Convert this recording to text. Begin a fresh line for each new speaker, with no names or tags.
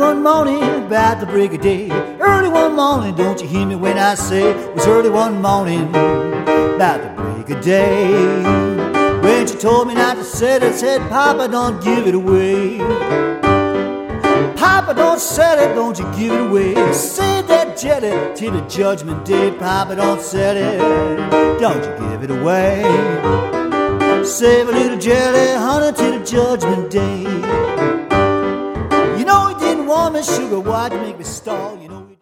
one morning, about the break of day. Early one morning, don't you hear me when I say it was early one morning, about the break of day. When she told me not to sell it, said, Papa, don't give it away. Papa, don't sell it, don't you give it away. Save that jelly till the judgment day. Papa, don't sell it, don't you give it away. Save a little jelly, honey, till the judgment day. You know you didn't want me, sugar, why'd you make me stall, you know.